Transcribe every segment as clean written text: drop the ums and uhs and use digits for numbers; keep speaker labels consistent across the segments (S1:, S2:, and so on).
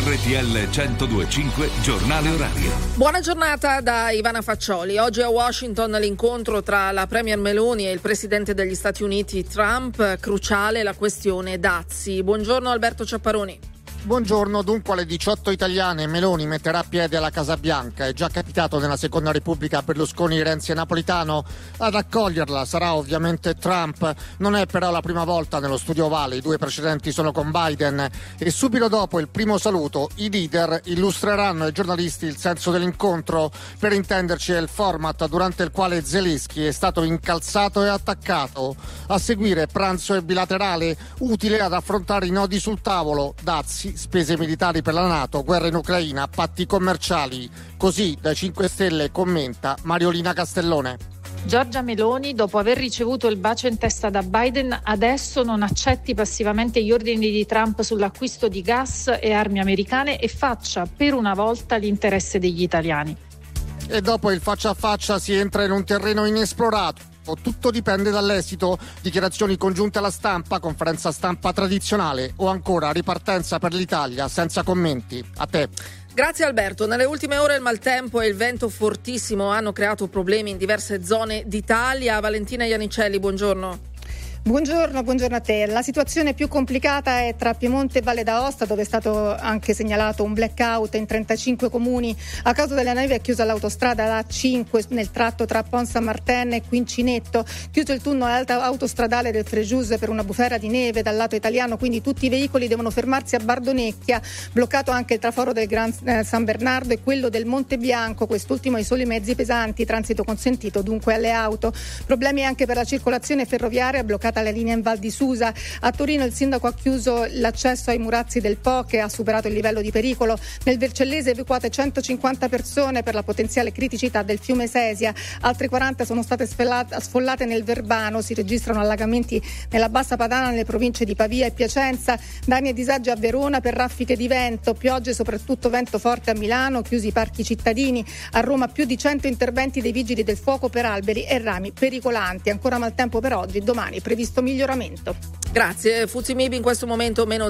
S1: RTL 102.5 Giornale Orario.
S2: Buona giornata da Ivana Faccioli. Oggi a Washington l'incontro tra la Premier Meloni e il Presidente degli Stati Uniti Trump. Cruciale la questione dazi. Buongiorno Alberto Ciapparoni.
S3: Buongiorno, dunque alle 18 italiane Meloni metterà a piede alla Casa Bianca. È già capitato nella Seconda Repubblica a Berlusconi, Renzi e Napolitano. Ad accoglierla sarà ovviamente Trump. Non è però la prima volta nello studio ovale, i due precedenti sono con Biden. E subito dopo il primo saluto i leader illustreranno ai giornalisti il senso dell'incontro. Per intenderci è il format durante il quale Zelensky è stato incalzato e attaccato. A seguire pranzo e bilaterale, utile ad affrontare i nodi sul tavolo, dazi, spese militari per la NATO, guerra in Ucraina, patti commerciali. Così dai 5 Stelle commenta Mariolina Castellone.
S4: Giorgia Meloni, dopo aver ricevuto il bacio in testa da Biden, adesso non accetti passivamente gli ordini di Trump sull'acquisto di gas e armi americane e faccia per una volta l'interesse degli italiani.
S3: E dopo il faccia a faccia si entra in un terreno inesplorato. Tutto dipende dall'esito. Dichiarazioni congiunte alla stampa, conferenza stampa tradizionale o ancora ripartenza per l'Italia senza commenti. A te.
S2: Grazie Alberto. Nelle ultime ore il maltempo e il vento fortissimo hanno creato problemi in diverse zone d'Italia. Valentina Iannicelli, buongiorno.
S5: Buongiorno a te. La situazione più complicata è tra Piemonte e Valle d'Aosta, dove è stato anche segnalato un blackout in 35 comuni. A causa della neve è chiusa l'autostrada A5 nel tratto tra Pont Saint-Martin e Quincinetto, chiuso il tunnel autostradale del Frejus per una bufera di neve dal lato italiano, quindi tutti i veicoli devono fermarsi a Bardonecchia. Bloccato anche il traforo del Gran San Bernardo e quello del Monte Bianco, quest'ultimo ai soli mezzi pesanti, transito consentito dunque alle auto. Problemi anche per la circolazione ferroviaria, bloccata la linea in Val di Susa. A Torino il sindaco ha chiuso l'accesso ai Murazzi del Po, che ha superato il livello di pericolo. Nel Vercellese evacuate 150 persone per la potenziale criticità del fiume Sesia. Altre 40 sono state sfollate nel Verbano. Si registrano allagamenti nella Bassa Padana, nelle province di Pavia e Piacenza. Danni e disagi a Verona per raffiche di vento, piogge soprattutto vento forte a Milano, chiusi i parchi cittadini. A Roma più di 100 interventi dei vigili del fuoco per alberi e rami pericolanti. Ancora maltempo per oggi, domani previsto miglioramento.
S2: Grazie. FTSE MIB in questo momento meno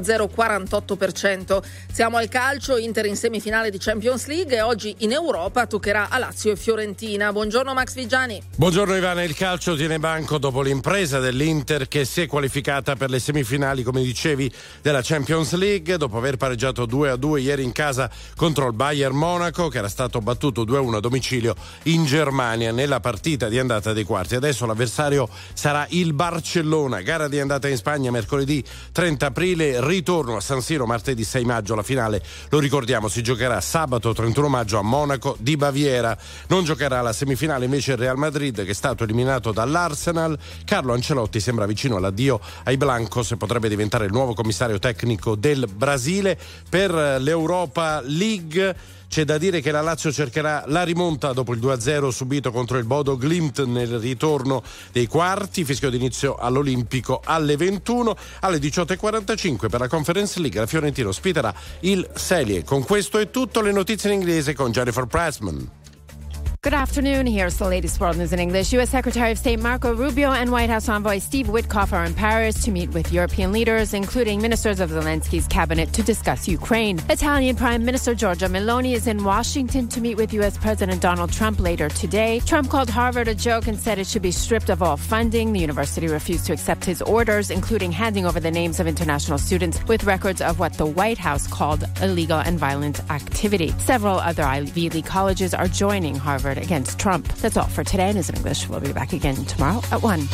S2: 0,48%. Siamo al calcio, Inter in semifinale di Champions League e oggi in Europa toccherà a Lazio e Fiorentina. Buongiorno Max Vigiani.
S6: Buongiorno Ivana, il calcio tiene banco dopo l'impresa dell'Inter che si è qualificata per le semifinali, come dicevi, della Champions League dopo aver pareggiato 2-2 ieri in casa contro il Bayern Monaco, che era stato battuto 2-1 a domicilio in Germania nella partita di andata dei quarti. Adesso l'avversario sarà il Barcellona, gara di andata in Spagna mercoledì 30 aprile, ritorno a San Siro martedì 6 maggio. La finale, lo ricordiamo, si giocherà sabato 31 maggio a Monaco di Baviera. Non giocherà la semifinale invece il Real Madrid, che è stato eliminato dall'Arsenal. Carlo Ancelotti sembra vicino all'addio ai Blancos e potrebbe diventare il nuovo commissario tecnico del Brasile. Per l'Europa League c'è da dire che la Lazio cercherà la rimonta dopo il 2-0 subito contro il Bodo Glimt nel ritorno dei quarti. Fischio d'inizio all'Olimpico alle 21. Alle 18:45 per la Conference League la Fiorentina ospiterà il Celje. Con questo è tutto, le notizie in inglese con Jennifer Pressman.
S7: Good afternoon. Here's the latest world news in English. U.S. Secretary of State Marco Rubio and White House envoy Steve Witkoff are in Paris to meet with European leaders, including ministers of Zelensky's cabinet, to discuss Ukraine. Italian Prime Minister Giorgia Meloni is in Washington to meet with U.S. President Donald Trump later today. Trump called Harvard a joke and said it should be stripped of all funding. The university refused to accept his orders, including handing over the names of international students with records of what the White House called illegal and violent activity. Several other Ivy League colleges are joining Harvard against Trump. That's all for today. News in English. We'll be back again tomorrow at 1.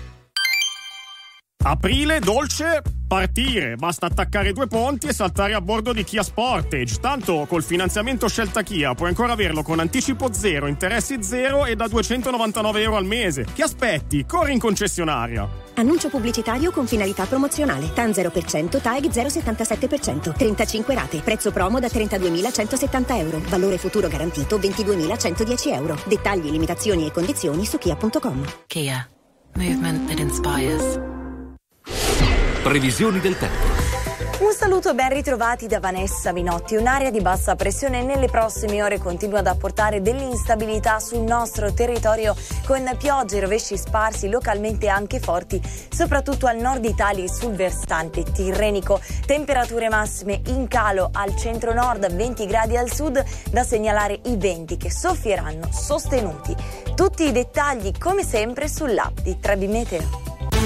S8: Aprile dolce, partire. Basta attaccare 2 ponti e saltare a bordo di Kia Sportage. Tanto col finanziamento Scelta Kia puoi ancora averlo con anticipo 0, interessi 0 e da €299 al mese. Che aspetti? Corri in concessionaria.
S9: Annuncio pubblicitario con finalità promozionale. TAN 0%, TAEG 0,77%, 35 rate. Prezzo promo da €32.170. Valore futuro garantito €22.110. Dettagli, limitazioni e condizioni su kia.com.
S10: Kia. Movement that inspires.
S1: Previsioni del tempo.
S10: Un saluto ben ritrovati da Vanessa Minotti. Un'area di bassa pressione nelle prossime ore continua ad apportare dell'instabilità sul nostro territorio, con piogge e rovesci sparsi localmente anche forti, soprattutto al nord Italia e sul versante tirrenico. Temperature massime in calo al centro-nord, 20 gradi al sud, da segnalare i venti che soffieranno sostenuti. Tutti i dettagli come sempre sull'app di Trebi Meteo.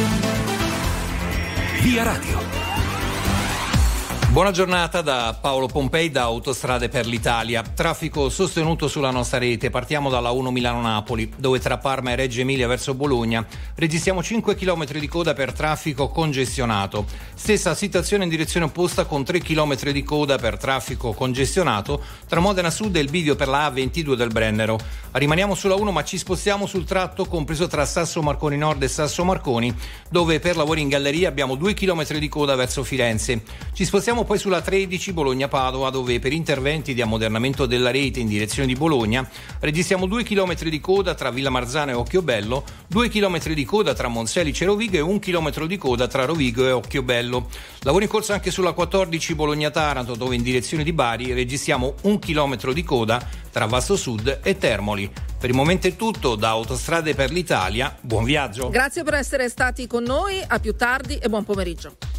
S1: Via Radio.
S11: Buona giornata da Paolo Pompei da Autostrade per l'Italia. Traffico sostenuto sulla nostra rete. Partiamo dalla 1 Milano-Napoli, dove tra Parma e Reggio Emilia verso Bologna registriamo 5 km di coda per traffico congestionato. Stessa situazione in direzione opposta, con 3 km di coda per traffico congestionato tra Modena Sud e il bivio per la A22 del Brennero. Rimaniamo sulla 1, ma ci spostiamo sul tratto compreso tra Sasso Marconi Nord e Sasso Marconi, dove per lavori in galleria abbiamo 2 km di coda verso Firenze. Ci spostiamo poi sulla 13 Bologna-Padova, dove per interventi di ammodernamento della rete in direzione di Bologna registriamo 2 km di coda tra Villa Marzano e Occhiobello, 2 km di coda tra Monselice e Rovigo e 1 km di coda tra Rovigo e Occhiobello. Lavori in corso anche sulla 14 Bologna-Taranto, dove in direzione di Bari registriamo 1 chilometro di coda tra Vasto Sud e Termoli. Per il momento è tutto da Autostrade per l'Italia. Buon viaggio.
S2: Grazie per essere stati con noi, a più tardi e buon pomeriggio.